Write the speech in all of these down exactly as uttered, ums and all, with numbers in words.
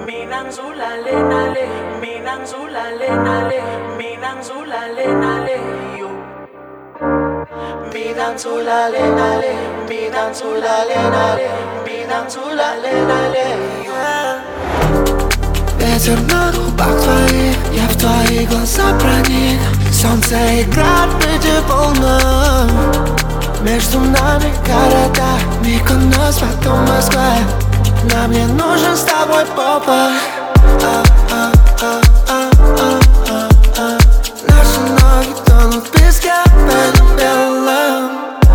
Mina ngizulale nale, mina ngizulale nale, mina ngizulale nale yo. Mina ngizulale nale, mina ngizulale nale, mina ngizulale nale yo. Ветер на губах твоих, я в твои глаза проник. Солнце играет в виде волны. Между нами города, Миконос, потом Москва. Нам не нужен с тобой повод. Наши ноги тонут в песке белым-белым.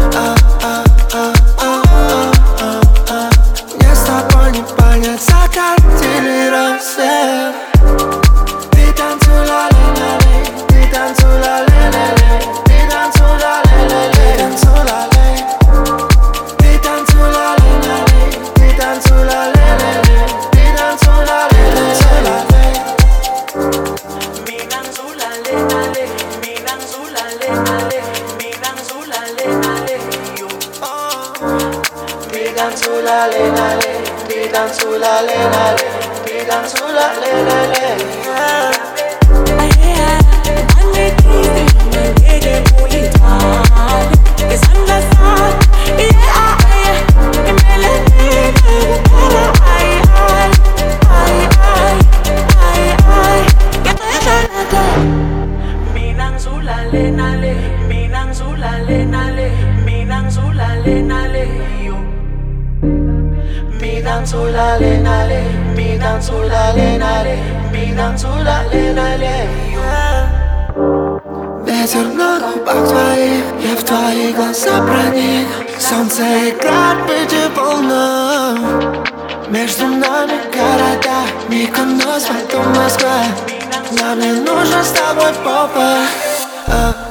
Мне с тобой не понять, закат или рассвет. Ты танцуй ла-лей-ла-лей, ты танцуй ла-лей-ла-лей, ты танцуй ла-лей-ла-лей, танцуй ла-лей. Ты танцуй ла-лей-ла-лей, ты танцуй ла-лей-ла-лей, ты танцуй ла-лей-ла-лей. Mina ngizulale nale, mina ngizulale nale, mina ngizulale nale yo. Mina ngizulale nale, mina ngizulale nale, mina ngizulale nale yo. Mina ngizulale nale, mina ngizulale nale, mina ngizulale nale yo. Mina ngizulale nale, mina ngizulale nale, mina ngizulale nale yo. Ветер на губах твоих, я в твои глаза проник. Солнце играет в виде волны. Между нами города, Миконос, потом Москва. Нам не нужен с тобой повод.